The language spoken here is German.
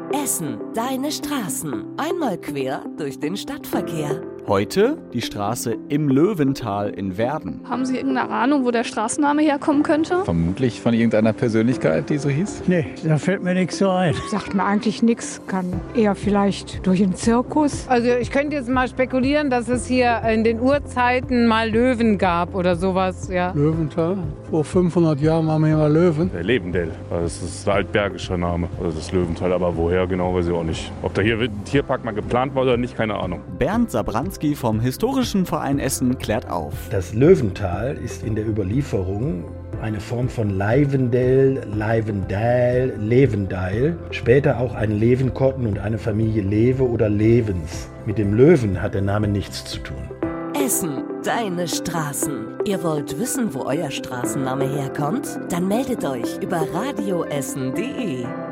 Essen, deine Straßen. Einmal quer durch den Stadtverkehr. Heute die Straße im Löwental in Werden. Haben Sie irgendeine Ahnung, wo der Straßenname herkommen könnte? Vermutlich von irgendeiner Persönlichkeit, die so hieß. Nee, da fällt mir nichts so ein. Sagt mir eigentlich nichts, kann eher vielleicht durch einen Zirkus. Also ich könnte jetzt mal spekulieren, dass es hier in den Urzeiten mal Löwen gab oder sowas, ja. Löwental? Vor 500 Jahren waren wir hier mal Löwen. Der Levendell, das ist ein altbergischer Name, also das Löwental, aber woher genau, weiß ich auch nicht. Ob da hier ein Tierpark mal geplant war oder nicht, keine Ahnung. Bernd Sabranski vom Historischen Verein Essen klärt auf. Das Löwental ist in der Überlieferung eine Form von Leivendell, Leivendal, Levendeil, später auch ein Levenkotten und eine Familie Lewe oder Levens. Mit dem Löwen hat der Name nichts zu tun. Essen, deine Straßen. Ihr wollt wissen, wo euer Straßenname herkommt? Dann meldet euch über radioessen.de.